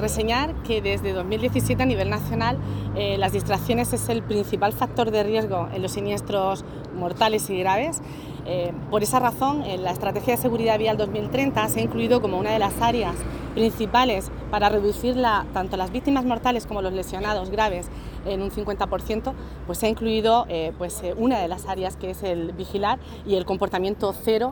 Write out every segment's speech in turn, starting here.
reseñar que desde 2017 a nivel nacional las distracciones es el principal factor de riesgo en los siniestros mortales y graves. Por esa razón, en la Estrategia de Seguridad Vial 2030 se ha incluido como una de las áreas principales para reducir tanto las víctimas mortales como los lesionados graves en un 50%, pues se ha incluido una de las áreas que es el vigilar y el comportamiento cero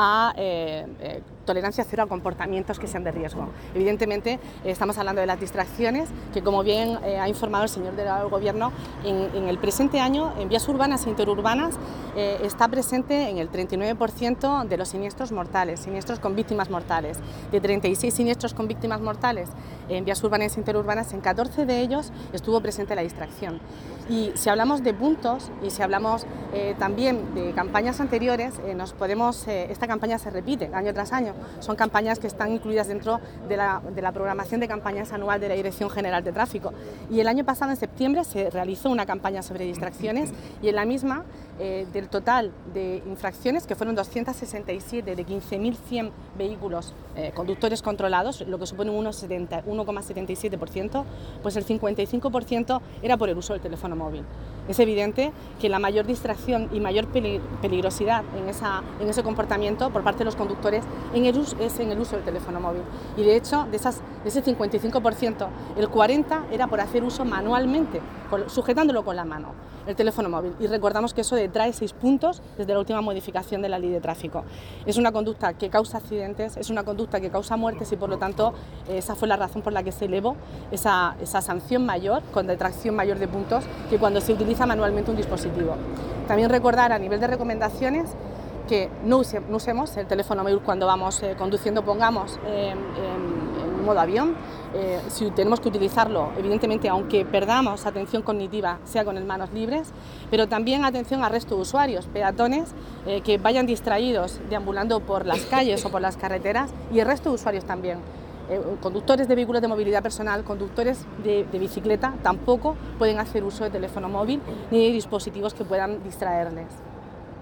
tolerancia cero a comportamientos que sean de riesgo. Evidentemente estamos hablando de las distracciones que, como bien ha informado el señor delegado del Gobierno, en el presente año en vías urbanas e interurbanas está presente en el 39% de los siniestros mortales, siniestros con víctimas mortales. De 36 siniestros con víctimas mortales en vías urbanas e interurbanas, en 14 de ellos estuvo presente la distracción. Y si hablamos de puntos y si hablamos también de campañas anteriores, esta campaña se repite año tras año. Son campañas que están incluidas dentro de la programación de campañas anual de la Dirección General de Tráfico. Y el año pasado, en septiembre, se realizó una campaña sobre distracciones y en la misma, del total de infracciones, que fueron 267 de 15.100 vehículos conductores controlados, lo que supone un 1,77%, pues el 55% era por el uso del teléfono móvil. Es evidente que la mayor distracción y mayor peligrosidad en ese comportamiento por parte de los conductores es en el uso del teléfono móvil. Y de hecho, de ese 55%, el 40% era por hacer uso manualmente, sujetándolo con la mano, el teléfono móvil. Y recordamos que eso detrae 6 puntos desde la última modificación de la Ley de Tráfico. Es una conducta que causa accidentes, es una conducta que causa muertes y, por lo tanto, esa fue la razón por la que se elevó esa sanción mayor, con detracción mayor de puntos, que cuando se utiliza manualmente un dispositivo. También recordar, a nivel de recomendaciones, que no usemos el teléfono móvil cuando vamos conduciendo, pongamos en modo avión. Si tenemos que utilizarlo, evidentemente, aunque perdamos atención cognitiva, sea con las manos libres, pero también atención al resto de usuarios, peatones que vayan distraídos deambulando por las calles o por las carreteras, y el resto de usuarios también. Conductores de vehículos de movilidad personal, conductores de bicicleta, tampoco pueden hacer uso de teléfono móvil ni de dispositivos que puedan distraerles.